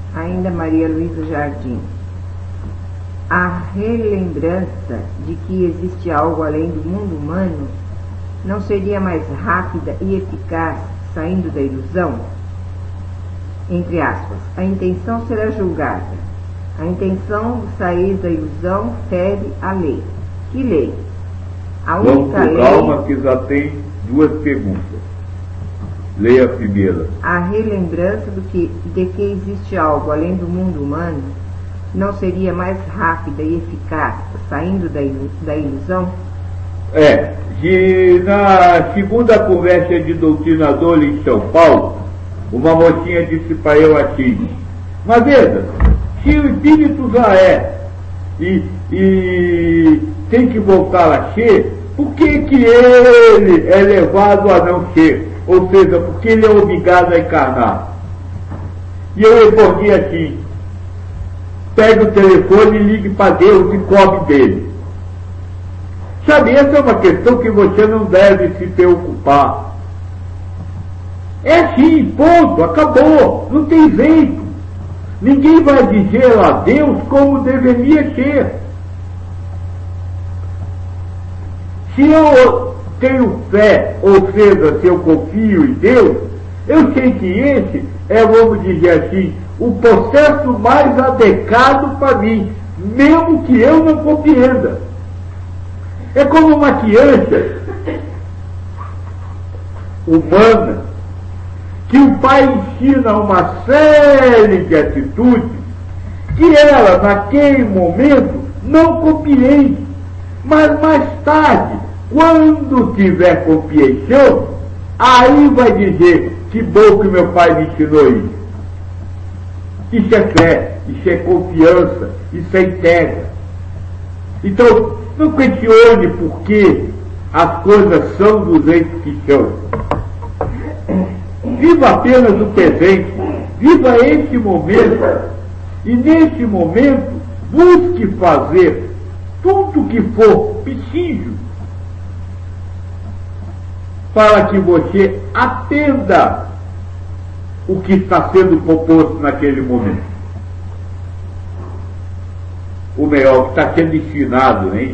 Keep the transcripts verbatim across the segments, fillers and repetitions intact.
Ainda Maria Luísa Jardim. A relembrança de que existe algo além do mundo humano não seria mais rápida e eficaz saindo da ilusão? Entre aspas, a intenção será julgada. A intenção de sair da ilusão fere a lei. Que lei? A única Vamos com lei... calma, que já tem duas perguntas. Leia a primeira. A relembrança do que, de que existe algo além do mundo humano não seria mais rápida e eficaz saindo da, ilu da ilusão? É, de, na segunda conversa de doutrinador em São Paulo, uma mocinha disse para eu assim: mas veja, se o espírito já é e, e tem que voltar a ser, por que que ele é levado a não ser? Ou seja, por que ele é obrigado a encarnar? E eu respondi assim: pegue o telefone e ligue para Deus e cobre dele. Sabe, essa é uma questão que você não deve se preocupar. É assim, ponto, acabou, não tem jeito. Ninguém vai dizer a Deus como deveria ser. Se eu tenho fé, ou seja, se eu confio em Deus, eu sei que esse é, vamos dizer assim, o processo mais adequado para mim, mesmo que eu não compreenda. É como uma criança humana, que o pai ensina uma série de atitudes que ela, naquele momento, não compreende. Mas mais tarde, quando tiver compreensão, aí vai dizer: que bom que meu pai me ensinou isso. Isso é fé, isso é confiança, isso é entrega. Então, não questione por que as coisas são do jeito que são. Viva apenas o presente, viva esse momento, e nesse momento busque fazer tudo que for preciso para que você atenda o que está sendo proposto naquele momento. O melhor, que está sendo ensinado, hein?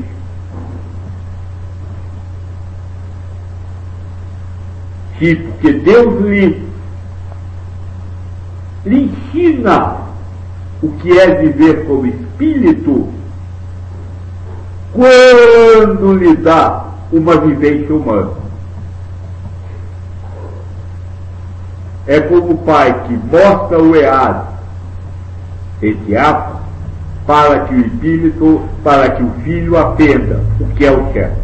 Sim, porque Deus lhe, lhe ensina o que é viver como espírito quando lhe dá uma vivência humana. É como o pai que mostra o errado, entre aspas, para que o espírito, para que o filho aprenda o que é o certo.